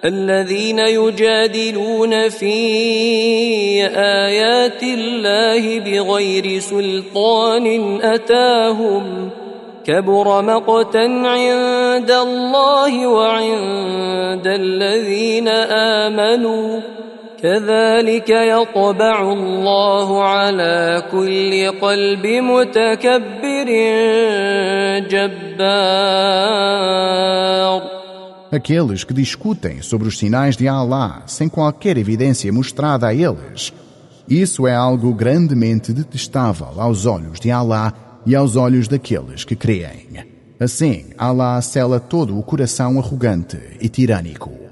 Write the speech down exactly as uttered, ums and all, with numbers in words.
الذين يجادلون في آيات الله بغير سلطان أتاهم كبر مقتا عند الله وعند الذين آمنوا كذلك يطبع الله على كل قلب متكبر جبار. Aqueles que discutem sobre os sinais de Allah sem qualquer evidência mostrada a eles. Isso é algo grandemente detestável aos olhos de Allah e aos olhos daqueles que creem. Assim, Allah sela todo o coração arrogante e tirânico.